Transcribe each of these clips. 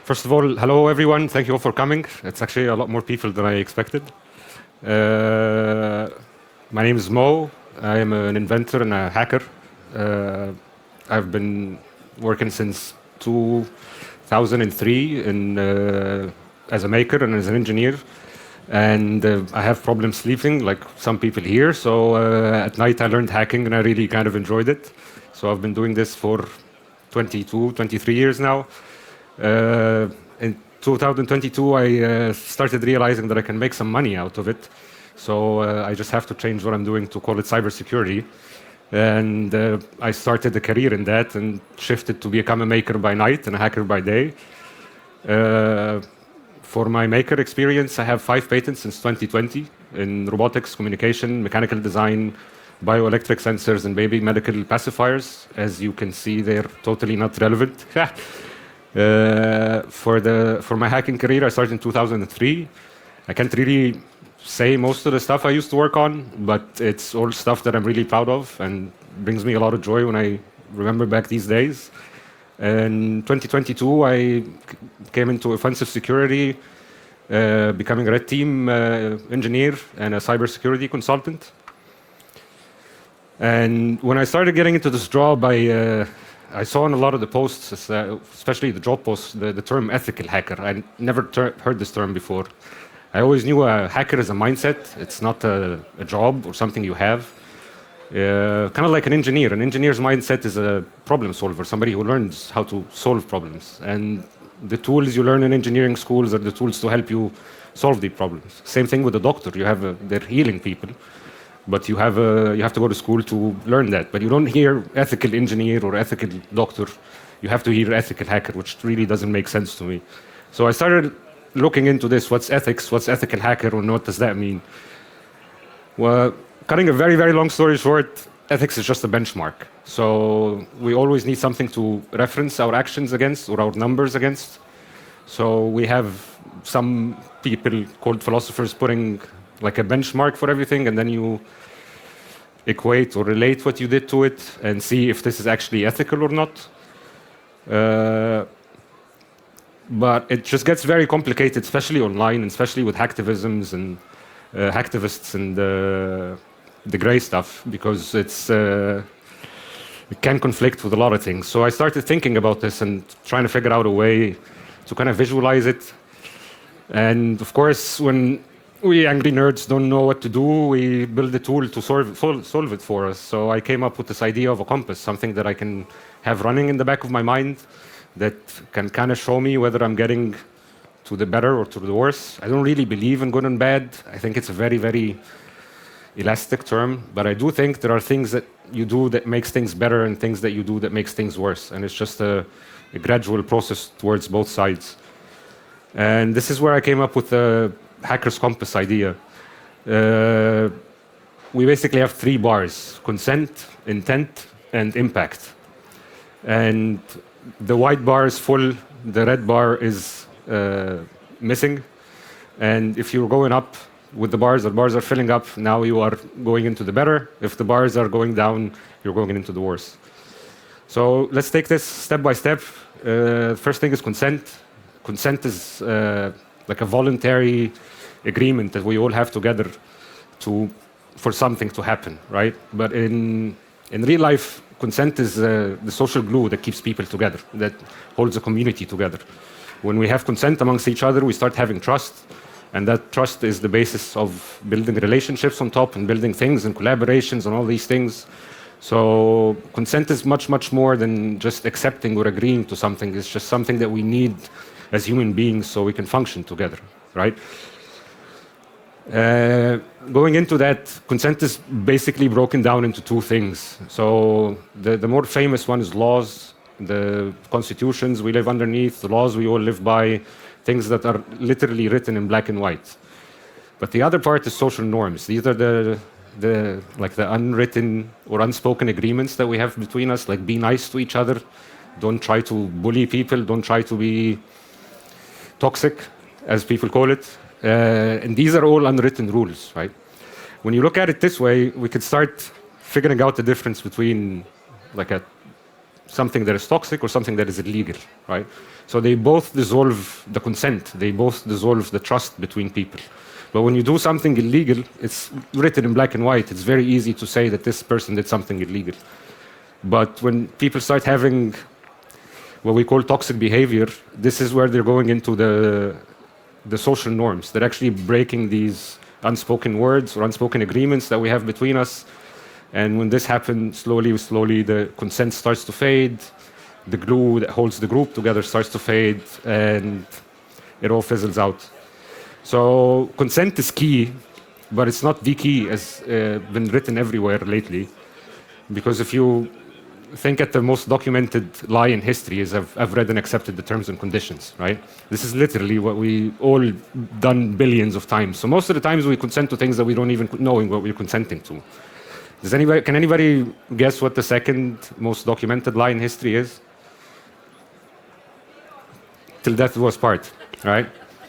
First of all, hello everyone. Thank you all for coming. It's actually a lot more people than I expected. My name is Mo. I am an inventor and a hacker. Uh, I've been working since 2003 as a maker and as an engineer. And I have problems sleeping, like some people here. So at night I learned hacking and I really kind of enjoyed it. So I've been doing this for 22, 23 years now. In 2022, I started realizing that I can make some money out of it. So I just have to change what I'm doing to call it cybersecurity. And I started a career in that and shifted to become a maker by night and a hacker by day. For my maker experience, I have 5 patents since 2020 in robotics, communication, mechanical design, bioelectric sensors, and maybe medical pacifiers. As you can see, they're totally not relevant. For my hacking career, I started in 2003. I can't really say most of the stuff I used to work on, but it's all stuff that I'm really proud of and brings me a lot of joy when I remember back these days. In 2022, I came into offensive security, becoming a red team engineer and a cybersecurity consultant. And when I started getting into this job, I saw in a lot of the posts, especially the job posts, the term ethical hacker. I never heard this term before. I always knew a hacker is a mindset. It's not a job or something you have. Kind of like an engineer. An engineer's mindset is a problem solver, somebody who learns how to solve problems. And the tools you learn in engineering schools are the tools to help you solve the problems. Same thing with a doctor. They're healing people. But you have to go to school to learn that. But you don't hear ethical engineer or ethical doctor. You have to hear ethical hacker, which really doesn't make sense to me. So I started looking into this. What's ethics? What's ethical hacker? And what does that mean? Well, cutting a very, very long story short, ethics is just a benchmark. So we always need something to reference our actions against or our numbers against. So we have some people called philosophers putting like a benchmark for everything, and then you equate or relate what you did to it and see if this is actually ethical or not. But it just gets very complicated, especially online, and especially with hacktivisms and hacktivists and the gray stuff, because it can conflict with a lot of things. So I started thinking about this and trying to figure out a way to kind of visualize it. And of course, when we angry nerds don't know what to do, we build a tool to solve it for us. So I came up with this idea of a compass, something that I can have running in the back of my mind that can kind of show me whether I'm getting to the better or to the worse. I don't really believe in good and bad. I think it's a very, very elastic term, but I do think there are things that you do that makes things better and things that you do that makes things worse. And it's just a gradual process towards both sides. And this is where I came up with the hacker's compass idea. We basically have 3 bars: consent, intent, and impact. And the white bar is full, the red bar is missing. And if you're going up with the bars are filling up, now you are going into the better. If the bars are going down, you're going into the worse. So let's take this step by step. First thing is consent. Consent is like a voluntary agreement that we all have together for something to happen, right? But in real life, consent is the social glue that keeps people together, that holds a community together. When we have consent amongst each other, we start having trust, and that trust is the basis of building relationships on top and building things and collaborations and all these things. So consent is much, much more than just accepting or agreeing to something. It's just something that we need as human beings so we can function together, right? Going into that, consent is basically broken down into 2 things. So the more famous one is laws, the constitutions we live underneath, the laws we all live by, things that are literally written in black and white. But the other part is social norms. These are the unwritten or unspoken agreements that we have between us, like be nice to each other, don't try to bully people, don't try to be toxic, as people call it. And these are all unwritten rules, right? When you look at it this way, we could start figuring out the difference between like a something that is toxic or something that is illegal, right? So they both dissolve the consent, they both dissolve the trust between people. But when you do something illegal, it's written in black and white. It's very easy to say that this person did something illegal. But when people start having what we call toxic behavior, this is where they're going into the social norms. They're actually breaking these unspoken words or unspoken agreements that we have between us. And when this happens, slowly, the consent starts to fade. The glue that holds the group together starts to fade, and it all fizzles out. So consent is key, but it's not the key, as been written everywhere lately. Because if you think at the most documented lie in history is I've read and accepted the terms and conditions, right? This is literally what we all done billions of times. So most of the times we consent to things that we don't even know what we're consenting to. Can anybody guess what the second most documented lie in history is? Till death do us part, right?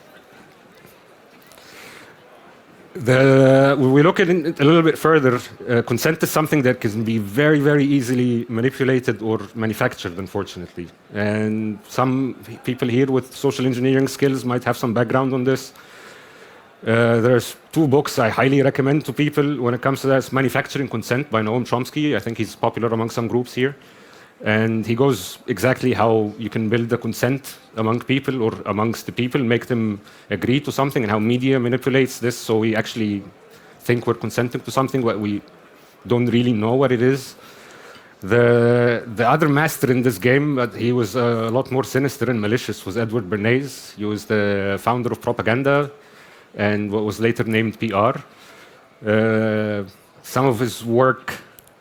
When we look at it a little bit further, consent is something that can be very, very easily manipulated or manufactured, unfortunately. And some people here with social engineering skills might have some background on this. There's two books I highly recommend to people when it comes to that. It's Manufacturing Consent by Noam Chomsky. I think he's popular among some groups here. And he goes exactly how you can build a consent among people or amongst the people, make them agree to something, and how media manipulates this so we actually think we're consenting to something but we don't really know what it is. The other master in this game, but he was a lot more sinister and malicious, was Edward Bernays. He was the founder of propaganda and what was later named PR. Some of his work,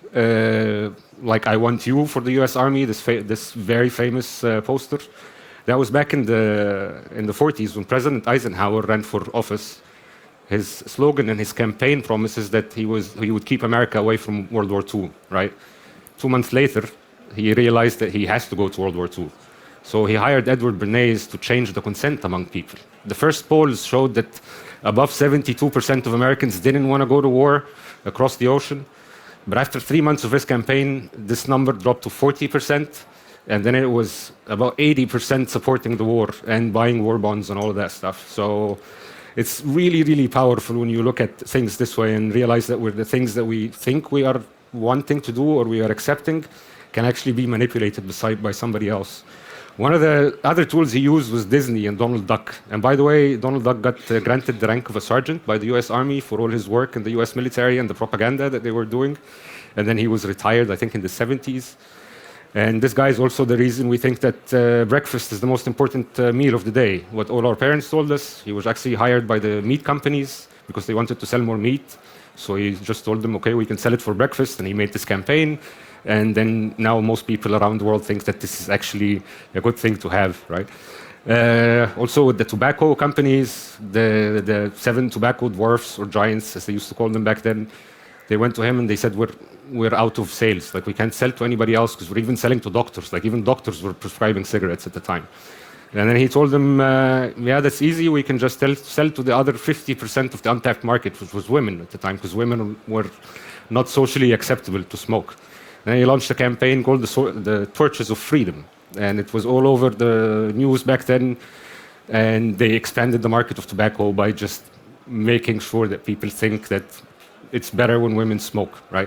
like I Want You for the US Army, this very famous poster, that was back in the 40s when President Eisenhower ran for office. His slogan and his campaign promises that he would keep America away from World War II, right? 2 months later, he realized that he has to go to World War II. So he hired Edward Bernays to change the consent among people. The first polls showed that above 72% of Americans didn't want to go to war across the ocean. But after 3 months of his campaign, this number dropped to 40%. And then it was about 80% supporting the war and buying war bonds and all of that stuff. So it's really, really powerful when you look at things this way and realize that the things that we think we are wanting to do or we are accepting can actually be manipulated by somebody else. One of the other tools he used was Disney and Donald Duck. And by the way, Donald Duck got granted the rank of a sergeant by the US Army for all his work in the US military and the propaganda that they were doing. And then he was retired, I think, in the 70s. And this guy is also the reason we think that breakfast is the most important meal of the day. What all our parents told us, he was actually hired by the meat companies because they wanted to sell more meat. So he just told them, okay, we can sell it for breakfast. And he made this campaign. And then now most people around the world think that this is actually a good thing to have, right? Also with the tobacco companies, the 7 tobacco dwarfs or giants, as they used to call them back then, they went to him and they said, we're out of sales. Like, we can't sell to anybody else because we're even selling to doctors. Like, even doctors were prescribing cigarettes at the time. And then he told them, yeah, that's easy. We can just sell to the other 50% of the untapped market, which was women at the time, because women were not socially acceptable to smoke. And he launched a campaign called the Torches of Freedom. And it was all over the news back then. And they expanded the market of tobacco by just making sure that people think that it's better when women smoke, right?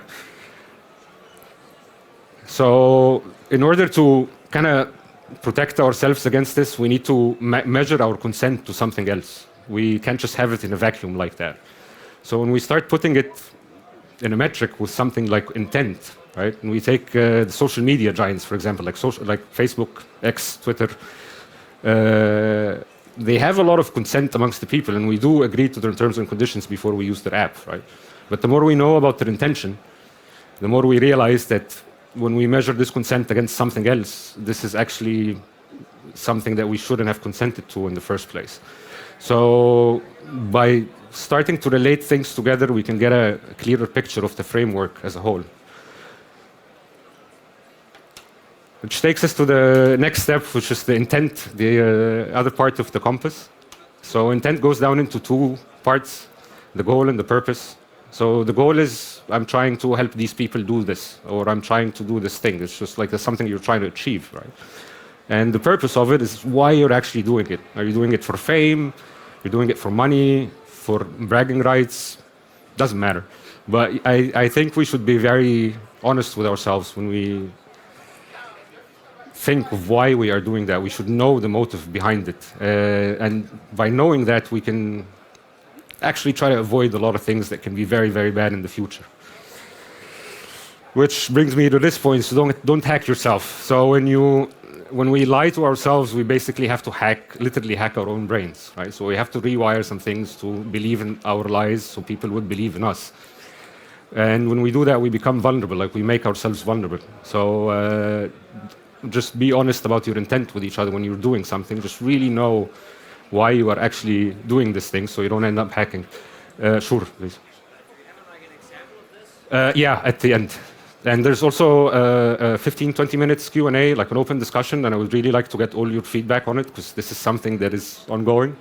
So in order to kind of protect ourselves against this, we need to measure our consent to something else. We can't just have it in a vacuum like that. So when we start putting it in a metric with something like intent, right? And we take the social media giants, for example, like Facebook, X, Twitter. They have a lot of consent amongst the people, and we do agree to their terms and conditions before we use their app, right? But the more we know about their intention, the more we realize that when we measure this consent against something else, this is actually something that we shouldn't have consented to in the first place. So by starting to relate things together, we can get a clearer picture of the framework as a whole. Which takes us to the next step, which is the intent, the other part of the compass. So intent goes down into 2 parts, the goal and the purpose. So the goal is I'm trying to help these people do this, or I'm trying to do this thing. It's just like there's something you're trying to achieve, right? And the purpose of it is why you're actually doing it. Are you doing it for fame? You're doing it for money, for bragging rights? Doesn't matter. But I think we should be very honest with ourselves when we think of why we are doing that. We should know the motive behind it. And by knowing that, we can actually try to avoid a lot of things that can be very, very bad in the future. Which brings me to this point, so don't hack yourself. So when we lie to ourselves, we basically have to literally hack our own brains, right? So we have to rewire some things to believe in our lies so people would believe in us. And when we do that, we become vulnerable, like we make ourselves vulnerable. So just be honest about your intent with each other when you're doing something. Just really know why you are actually doing this thing so you don't end up hacking. Sure, please. Yeah, at the end. And there's also a 15-20 minutes Q&A, like an open discussion, and I would really like to get all your feedback on it, because this is something that is ongoing.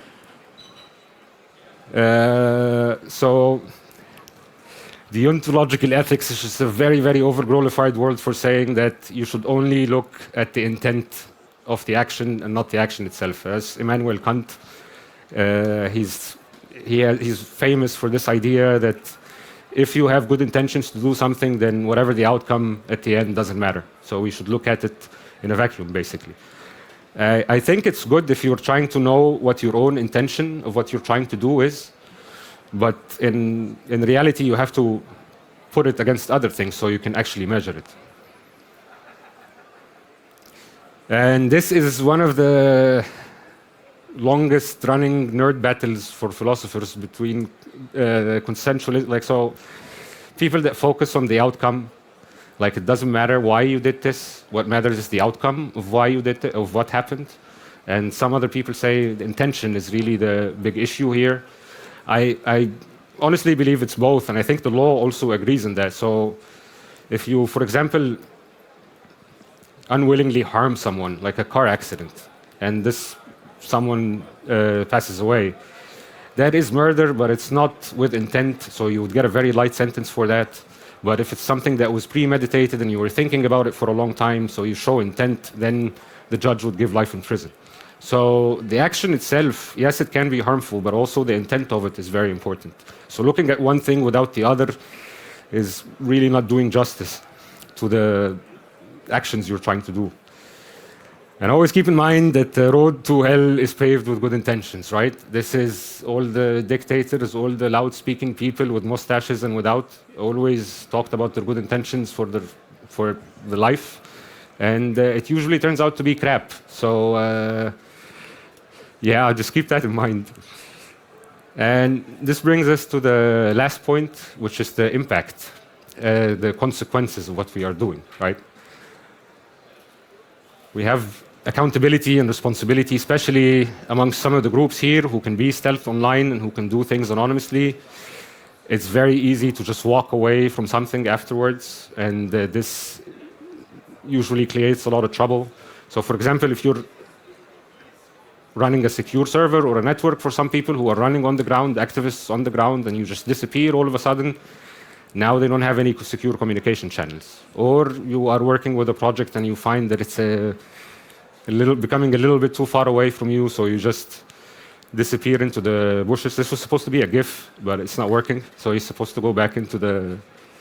So the ontological ethics is just a very, very overglorified word for saying that you should only look at the intent of the action and not the action itself. As Immanuel Kant, he's famous for this idea that if you have good intentions to do something, then whatever the outcome at the end doesn't matter. So we should look at it in a vacuum, basically. I think it's good if you're trying to know what your own intention of what you're trying to do is, but in reality, you have to put it against other things so you can actually measure it. And this is one of the longest running nerd battles for philosophers between consensual, like, so people that focus on the outcome, like it doesn't matter why you did this, what matters is the outcome of why you did it, of what happened. And some other people say the intention is really the big issue here. I honestly believe it's both, and I think the law also agrees on that. So if you, for example, unwillingly harm someone, like a car accident, and this someone passes away, that is murder, but it's not with intent, so you would get a very light sentence for that. But if it's something that was premeditated and you were thinking about it for a long time, so you show intent, then the judge would give life in prison. So the action itself, yes, it can be harmful, but also the intent of it is very important. So looking at one thing without the other is really not doing justice to the actions you're trying to do. And always keep in mind that the road to hell is paved with good intentions, right? This is all the dictators, all the loud-speaking people with mustaches and without, always talked about their good intentions for the life. And it usually turns out to be crap. So, yeah, just keep that in mind. And this brings us to the last point, which is the impact, the consequences of what we are doing, right? We have accountability and responsibility, especially amongst some of the groups here who can be stealth online and who can do things anonymously. It's very easy to just walk away from something afterwards, and this usually creates a lot of trouble. So, for example, if you're running a secure server or a network for some people who are running on the ground, activists on the ground, and you just disappear all of a sudden, now they don't have any secure communication channels. Or you are working with a project and you find that it's becoming a little bit too far away from you, so you just disappear into the bushes. This was supposed to be a GIF, but it's not working, so he's supposed to go back into the...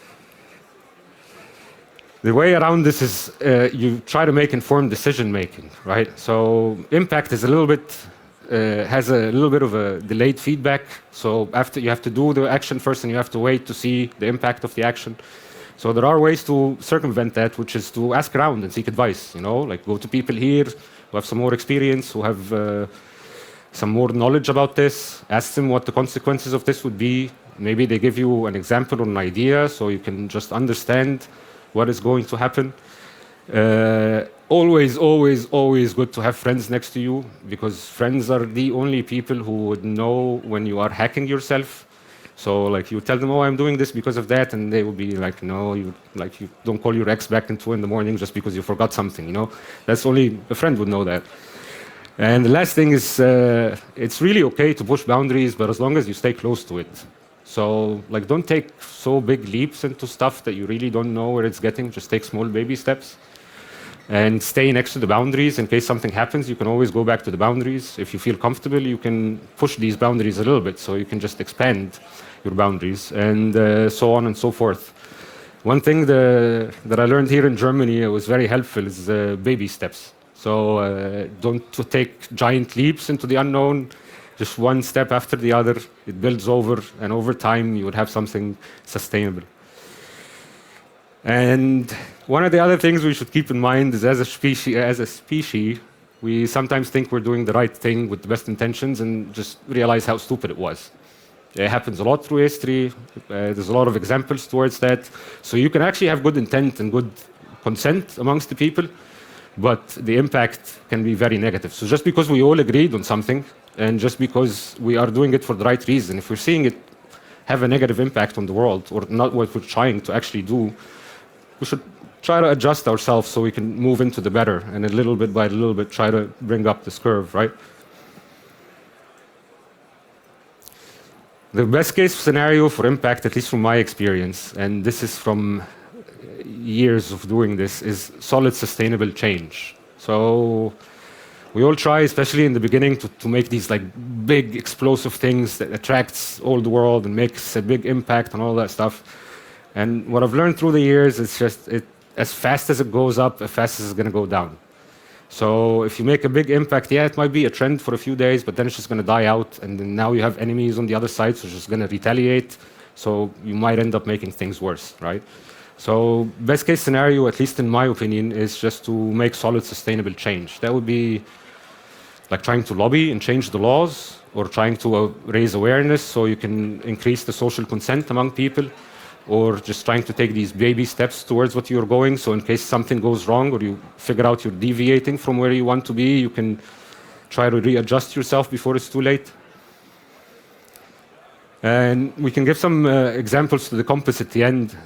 The way around this is you try to make informed decision making, right? So impact is a little bit, has a little bit of a delayed feedback. So after you have to do the action first and you have to wait to see the impact of the action. So there are ways to circumvent that, which is to ask around and seek advice, you know, like go to people here who have some more experience, who have some more knowledge about this, ask them what the consequences of this would be. Maybe they give you an example or an idea so you can just understand what is going to happen. Always, always, always good to have friends next to you, because friends are the only people who would know when you are hacking yourself. So like you tell them, oh, I'm doing this because of that, and they will be like, no, you don't call your ex back in 2 a.m. just because you forgot something, you know? That's only a friend would know that. And the last thing is, it's really okay to push boundaries, but as long as you stay close to it. So like, don't take so big leaps into stuff that you really don't know where it's getting. Just take small baby steps and stay next to the boundaries. In case something happens, you can always go back to the boundaries. If you feel comfortable, you can push these boundaries a little bit, so you can just expand your boundaries, and so on and so forth. One thing that I learned here in Germany, it was very helpful, is baby steps. So don't to take giant leaps into the unknown, just one step after the other. It builds over, and over time you would have something sustainable. And one of the other things we should keep in mind is, as a species, we sometimes think we're doing the right thing with the best intentions and just realize how stupid it was. It happens a lot through history. There's a lot of examples towards that. So you can actually have good intent and good consent amongst the people, but the impact can be very negative. So just because we all agreed on something, and just because we are doing it for the right reason, if we're seeing it have a negative impact on the world, or not what we're trying to actually do, we should try to adjust ourselves so we can move into the better, and a little bit by little bit try to bring up this curve, right? The best case scenario for impact, at least from my experience, and this is from years of doing this, is solid sustainable change. So we all try, especially in the beginning, to make these like big explosive things that attracts all the world and makes a big impact and all that stuff. And what I've learned through the years is just as fast as it goes up, as fast as it's going to go down. So if you make a big impact, yeah, it might be a trend for a few days, but then it's just going to die out, and then now you have enemies on the other side, so it's just going to retaliate. So you might end up making things worse, right? So best case scenario, at least in my opinion, is just to make solid sustainable change. That would be like trying to lobby and change the laws, or trying to raise awareness so you can increase the social consent among people, or just trying to take these baby steps towards what you're going, so in case something goes wrong or you figure out you're deviating from where you want to be, you can try to readjust yourself before it's too late. And we can give some examples to the compass at the end.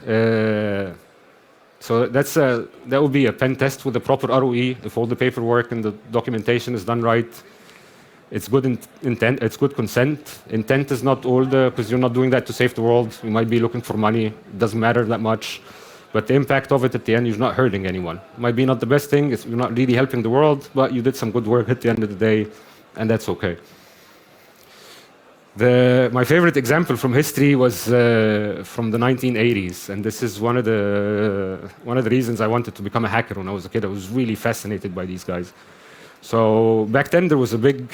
So that would be a pen test with the proper ROE, if all the paperwork and the documentation is done right. It's good intent, it's good consent. Intent is not all because you're not doing that to save the world. You might be looking for money. It doesn't matter that much. But the impact of it at the end, you're not hurting anyone. It might be not the best thing. You're not really helping the world, but you did some good work at the end of the day, and that's okay. My favorite example from history was from the 1980s, and this is one of the reasons I wanted to become a hacker when I was a kid. I was really fascinated by these guys. So back then there was a big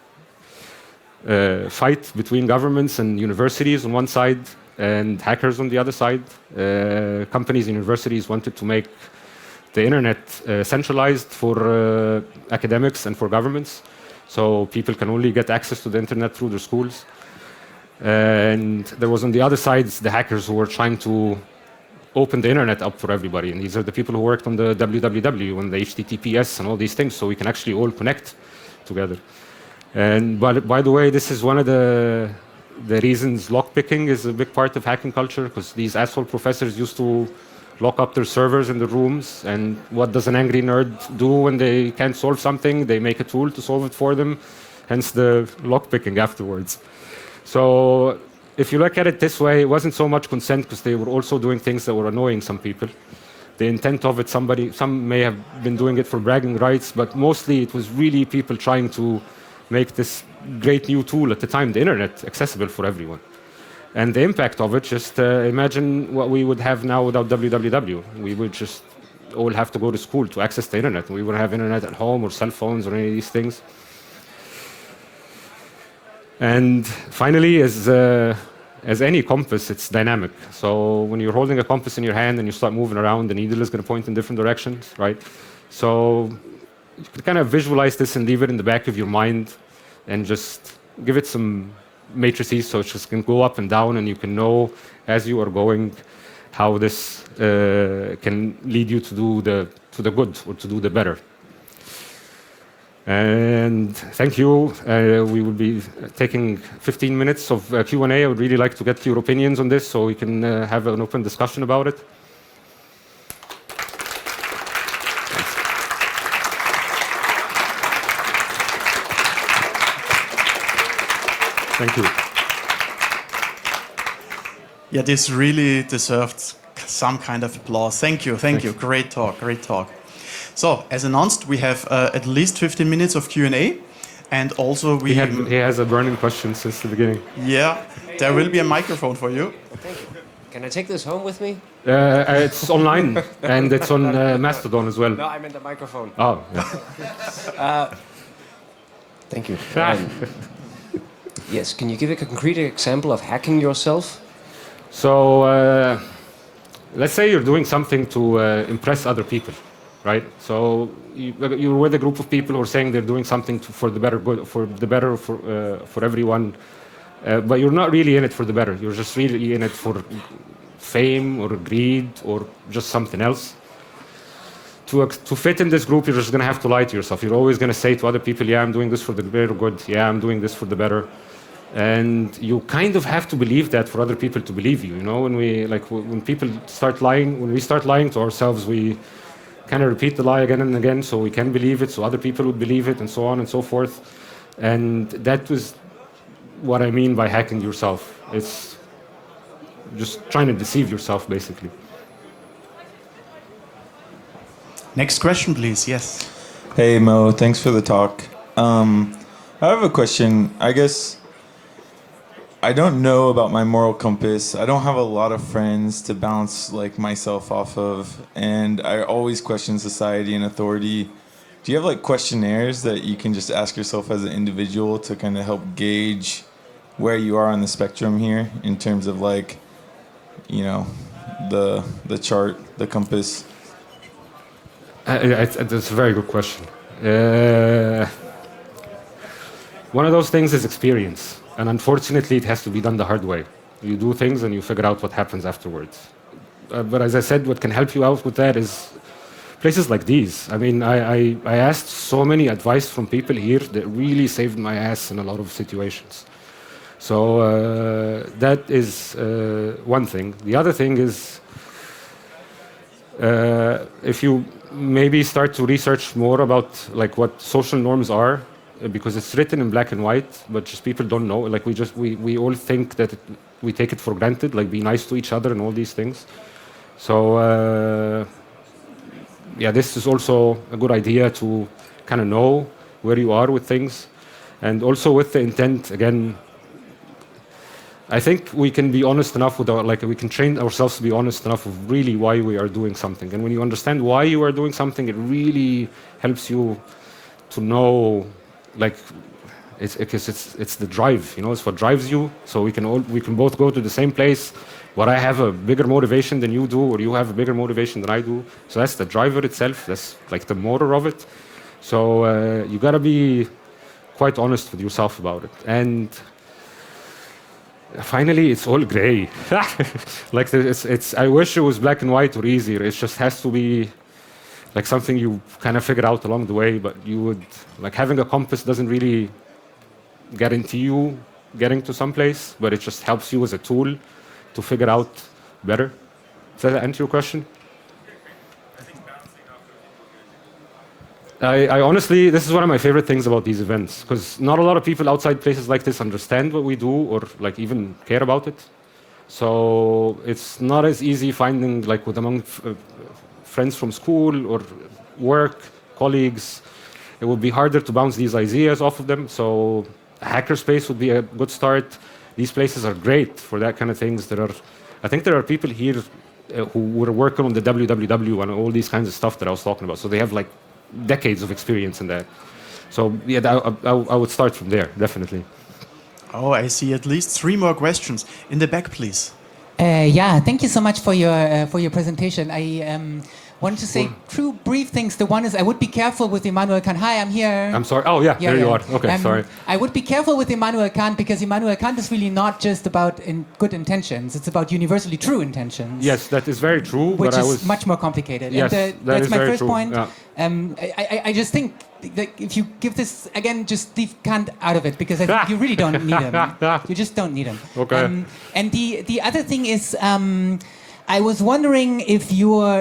fight between governments and universities on one side and hackers on the other side. Companies and universities wanted to make the internet centralized for academics and for governments, so people can only get access to the internet through their schools. And there was on the other side the hackers who were trying to open the internet up for everybody, and these are the people who worked on the www and the HTTPS and all these things, so we can actually all connect together. And by the way, this is one of the reasons lockpicking is a big part of hacking culture, because these asshole professors used to lock up their servers in the rooms, and what does an angry nerd do when they can't solve something? They make a tool to solve it for them, hence the lockpicking afterwards. So if you look at it this way, it wasn't so much consent, because they were also doing things that were annoying some people. The intent of it, some may have been doing it for bragging rights, but mostly it was really people trying to make this great new tool at the time, the internet, accessible for everyone. And the impact of it, just imagine what we would have now without www. We would just all have to go to school to access the internet. We wouldn't have internet at home or cell phones or any of these things. And finally, as any compass, it's dynamic. So when you're holding a compass in your hand and you start moving around, the needle is going to point in different directions, right? So you can kind of visualize this and leave it in the back of your mind and just give it some matrices so it just can go up and down, and you can know as you are going how this can lead you to do the good or to do the better. And thank you. We will be taking 15 minutes of Q&A. I would really like to get your opinions on this so we can have an open discussion about it. Thank you. Yeah, this really deserved some kind of applause. Thank you, thank you. Great talk, great talk. So, as announced, we have at least 15 minutes of Q&A, and also we... He has a burning question since the beginning. Yeah, there will be a microphone for you. Thank you. Can I take this home with me? It's online, and it's on Mastodon as well. No, I meant the microphone. Oh, yeah. Thank you. Yes, can you give a concrete example of hacking yourself? So, let's say you're doing something to impress other people, right? So you're with a group of people who are saying they're doing something for the better good, for everyone, but you're not really in it for the better. You're just really in it for fame or greed or just something else. To fit in this group, you're just going to have to lie to yourself. You're always going to say to other people, yeah, I'm doing this for the better good. Yeah, I'm doing this for the better. And you kind of have to believe that for other people to believe you. You know, when people start lying, when we start lying to ourselves, we kind of repeat the lie again and again so we can believe it, so other people would believe it, and so on and so forth. And that was what I mean by hacking yourself. It's just trying to deceive yourself, basically. Next question, please. Yes. Hey Mo, thanks for the talk. I have a question. I guess I don't know about my moral compass. I don't have a lot of friends to bounce like myself off of, and I always question society and authority. Do you have like questionnaires that you can just ask yourself as an individual to kind of help gauge where you are on the spectrum here in terms of like, you know, the chart, the compass? That's a very good question. One of those things is experience, and unfortunately, it has to be done the hard way. You do things and you figure out what happens afterwards. But as I said, what can help you out with that is places like these. I mean, I asked so many advice from people here that really saved my ass in a lot of situations. So that is one thing. The other thing is if you maybe start to research more about like what social norms are, because it's written in black and white, but just people don't know. Like we all think that we take it for granted, like be nice to each other and all these things. So yeah, this is also a good idea to kind of know where you are with things, and also with the intent. Again, I think we can be honest enough with we can train ourselves to be honest enough of really why we are doing something. And when you understand why you are doing something, it really helps you to know, like, it's the drive, you know, it's what drives you. So we can both go to the same place. What I have a bigger motivation than you do, or you have a bigger motivation than I do. So that's the driver itself. That's like the motor of it. So you gotta be quite honest with yourself about it. And finally, it's all gray. Like I wish it was black and white or easier. It just has to be like something you kind of figure out along the way. But you would, like, having a compass doesn't really guarantee you getting to some place, but it just helps you as a tool to figure out better. Does that answer your question? I honestly, this is one of my favorite things about these events, because not a lot of people outside places like this understand what we do or like even care about it. So it's not as easy finding like among friends from school or work, colleagues. It would be harder to bounce these ideas off of them. So a hackerspace would be a good start. These places are great for that kind of things. I think there are people here who were working on the www and all these kinds of stuff that I was talking about. So they have like decades of experience in that. So yeah, I would start from there, definitely. Oh, I see at least 3 more questions. In the back, please. Yeah, thank you so much for your presentation. I wanted to say 2 brief things. The one is I would be careful with Immanuel Kant. Hi, I'm here. I'm sorry. Oh, yeah, there you are. Okay, sorry. I would be careful with Immanuel Kant because Immanuel Kant is really not just about good intentions. It's about universally true intentions. Yes, that is very true. Which is much more complicated. Yes, and, that's my first point. Yeah. I just think that if you give this, again, just leave Kant out of it because I think you really don't need him. You just don't need him. Okay. And the other thing is, I was wondering if your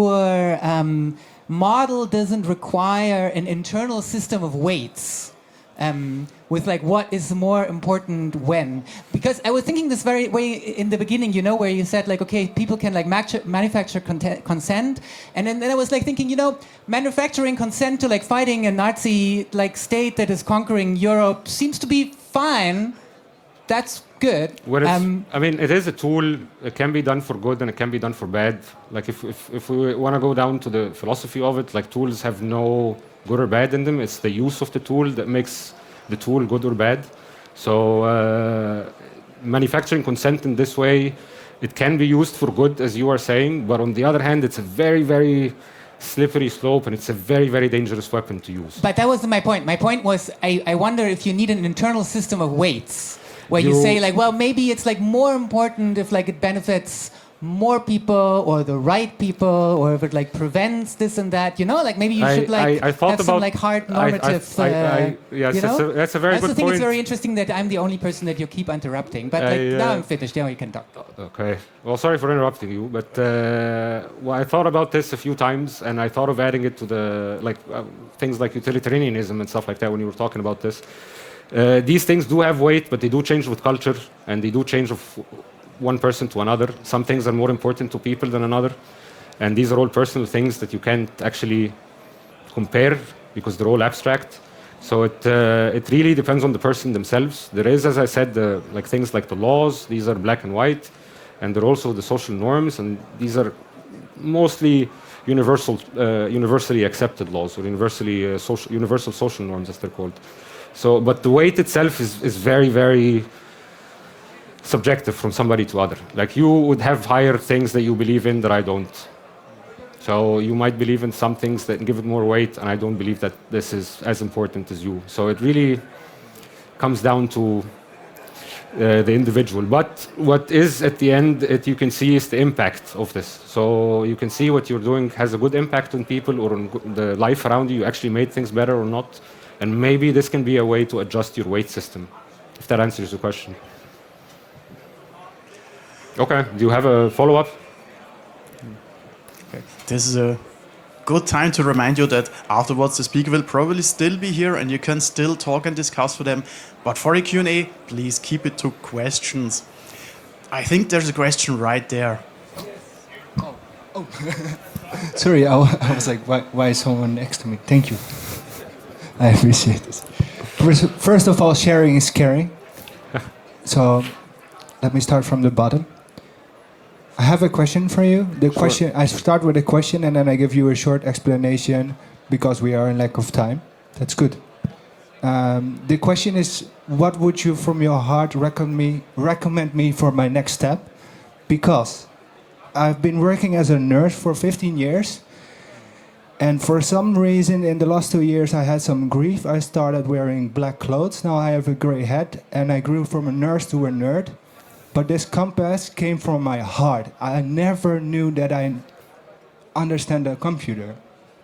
model doesn't require an internal system of weights. with like what is more important when. Because I was thinking this very way in the beginning, you know, where you said like, okay, people can like manufacture consent, and then I was like thinking, you know, manufacturing consent to like fighting a Nazi like state that is conquering Europe seems to be fine. That's good. Well, I mean, it is a tool. It can be done for good and it can be done for bad. Like if we want to go down to the philosophy of it, like tools have no good or bad in them. It's the use of the tool that makes the tool good or bad. So manufacturing consent in this way, it can be used for good, as you are saying. But on the other hand, it's a very, very slippery slope, and it's a very, very dangerous weapon to use. But that wasn't my point. My point was, I wonder if you need an internal system of weights, where you say like, well, maybe it's like more important if like it benefits more people or the right people, or if it like prevents this and that, you know, like maybe you should like have some like hard normative. Yes, you know? that's a very I also good think point. it's very interesting that I'm the only person that you keep interrupting. But like, now I'm finished. Now you can talk. Okay. Well, sorry for interrupting you, but well, I thought about this a few times, and I thought of adding it to the like things like utilitarianism and stuff like that when you were talking about this. These things do have weight, but they do change with culture, and they do change of one person to another. Some things are more important to people than another, and these are all personal things that you can't actually compare because they're all abstract. So it really depends on the person themselves. There is, as I said, like things like the laws. These are black and white, and there are also the social norms, and these are mostly universally accepted laws, or universal social norms, as they're called. So, but the weight itself is very, very subjective from somebody to other. Like you would have higher things that you believe in that I don't. So you might believe in some things that give it more weight, and I don't believe that this is as important as you. So it really comes down to the individual. But what is at the end, you can see is the impact of this. So you can see what you're doing has a good impact on people or on the life around you. You actually made things better or not. And maybe this can be a way to adjust your weight system, if that answers the question. Okay, do you have a follow-up? Okay. This is a good time to remind you that afterwards the speaker will probably still be here and you can still talk and discuss with them. But for a Q&A, please keep it to questions. I think there's a question right there. Oh. Sorry, I was like, why is someone next to me? Thank you. I appreciate this. First of all, sharing is caring. So let me start from the bottom. I have a question for you. I start with a question and then I give you a short explanation because we are in lack of time. That's good. The question is, what would you from your heart recommend me for my next step? Because I've been working as a nurse for 15 years. And for some reason, in the last 2 years, I had some grief. I started wearing black clothes. Now I have a gray head, and I grew from a nurse to a nerd. But this compass came from my heart. I never knew that I understand a computer.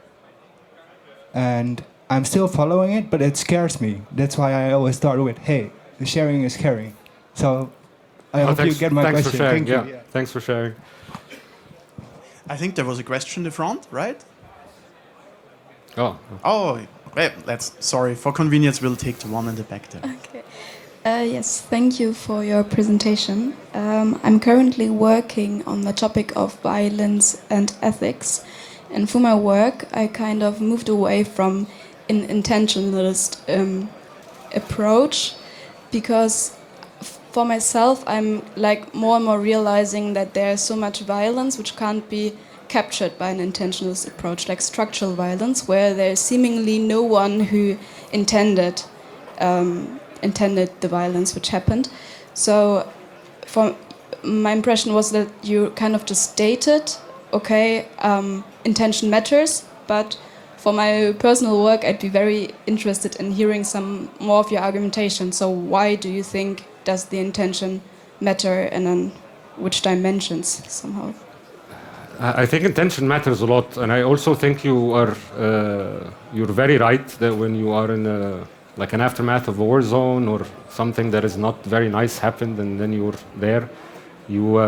And I'm still following it, but it scares me. That's why I always start with, hey, the sharing is caring. So I hope you get my thanks question. For sharing. Thank you. Yeah. Thanks for sharing. I think there was a question in the front, right? Oh. Oh, well, sorry. For convenience, we'll take the one in the back there. Okay. Yes, thank you for your presentation. I'm currently working on the topic of violence and ethics. And for my work, I kind of moved away from an intentionalist approach because for myself, I'm like more and more realizing that there's so much violence which can't be captured by an intentionalist approach, like structural violence, where there's seemingly no one who intended the violence which happened. So my impression was that you kind of just stated, okay, intention matters, but for my personal work, I'd be very interested in hearing some more of your argumentation. So why do you think does the intention matter, and on which dimensions somehow? I think intention matters a lot, and I also think you're very right that when you are in like an aftermath of a war zone or something that is not very nice happened, and then you're there, you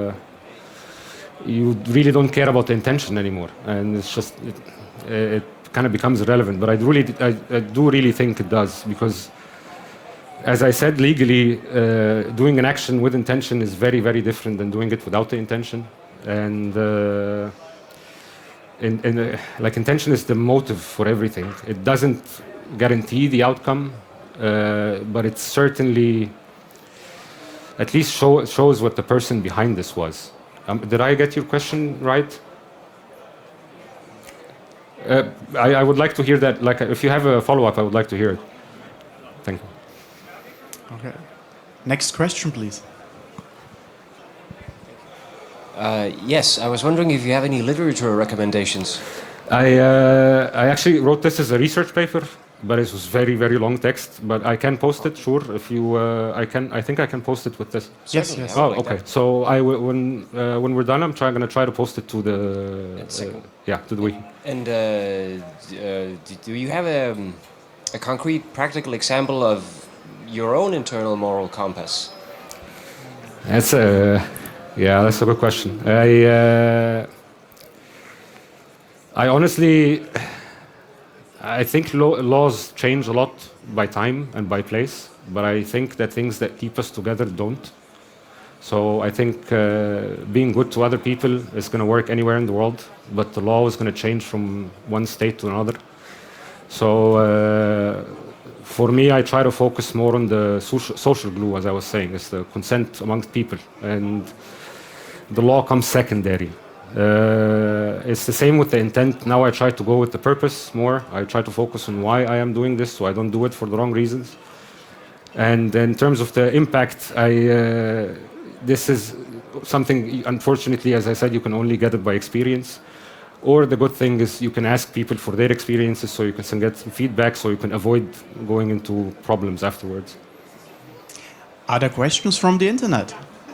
really don't care about the intention anymore, and it's just it kind of becomes irrelevant. But I do really think it does, because, as I said, legally, doing an action with intention is very, very different than doing it without the intention. And like, intention is the motive for everything. It doesn't guarantee the outcome, but it certainly at least shows what the person behind this was. Did I get your question right? I would like to hear that. Like, if you have a follow-up, I would like to hear it. Thank you. Okay. Next question, please. Yes, I was wondering if you have any literature recommendations. I actually wrote this as a research paper, but it was very, very long text. But I can post it, sure. If you, I think I can post it with this. Yes, Certainly, yes. I would Oh, like okay. that. So when we're done, I'm going to try to post it to the to the wiki. And do you have a concrete, practical example of your own internal moral compass? That's a good question. I honestly, I think laws change a lot by time and by place, but I think that things that keep us together don't. So I think being good to other people is going to work anywhere in the world, but the law is going to change from one state to another. So for me, I try to focus more on the social glue, as I was saying. It's the consent amongst people, and the law comes secondary. It's the same with the intent. Now I try to go with the purpose more. I try to focus on why I am doing this, so I don't do it for the wrong reasons. And in terms of the impact, this is something, unfortunately, as I said, you can only get it by experience. Or the good thing is you can ask people for their experiences, so you can get some feedback, so you can avoid going into problems afterwards. Are there questions from the internet?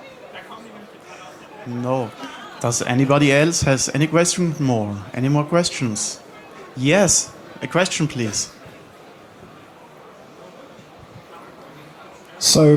No. Does anybody else has any question more? Any more questions? Yes, a question, please. So,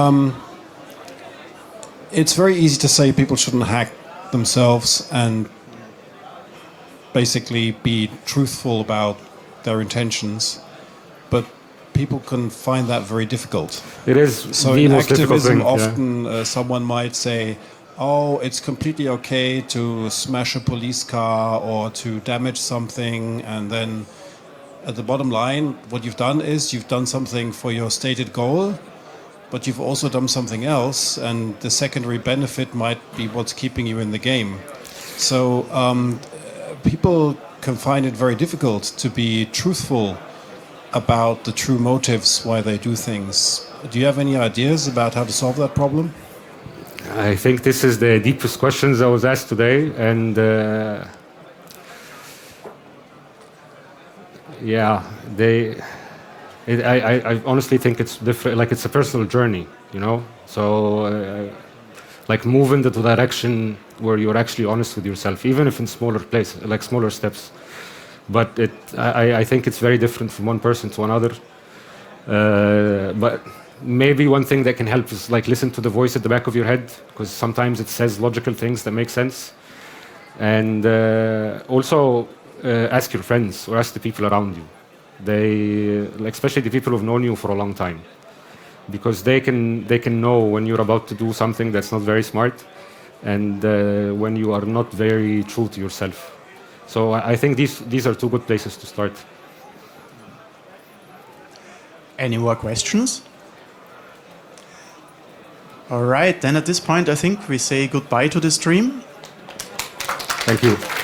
it's very easy to say people shouldn't hack themselves and basically be truthful about their intentions, but people can find that very difficult. It is So the in most difficult activism, thing. Yeah. often someone might say, oh, it's completely okay to smash a police car or to damage something, and then at the bottom line, what you've done is you've done something for your stated goal, but you've also done something else, and the secondary benefit might be what's keeping you in the game. So people can find it very difficult to be truthful about the true motives why they do things. Do you have any ideas about how to solve that problem? I think this is the deepest questions I was asked today, and I honestly think it's different. Like, it's a personal journey, you know. So, like, move into the direction where you're actually honest with yourself, even if in smaller places, like smaller steps. But I think it's very different from one person to another. But maybe one thing that can help is, like, listen to the voice at the back of your head, because sometimes it says logical things that make sense. And also ask your friends or ask the people around you. Like, especially the people who've known you for a long time, because they can know when you're about to do something that's not very smart, and when you are not very true to yourself. So I think these are two good places to start. Any more questions? All right, then at this point, I think we say goodbye to the stream. Thank you.